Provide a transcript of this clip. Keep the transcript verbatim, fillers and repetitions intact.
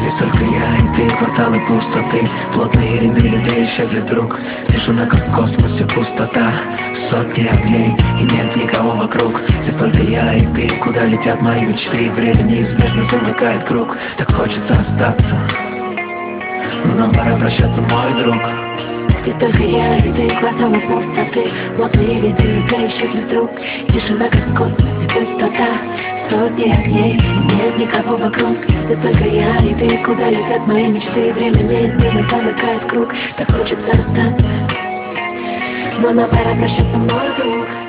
Здесь только я и ты, кварталы пустоты, плотные ряды людей исчезли вдруг. Тишина, как в космосе, пустота, сотни огней и нет никого вокруг. Здесь только я и ты, куда летят мои мечты. Время неизбежно замыкает круг, так хочется остаться, но нам пора прощаться, мой друг. Здесь только я и ты, кварталы пустоты, плотные ряды людей исчезли вдруг. Тишина, как в космосе, пустота, сотни огней, нет никого вокруг. Здесь только я и ты, куда летят мои мечты. Время неизбежно замыкает круг, так хочется остаться, но нам пора прощаться, мой друг.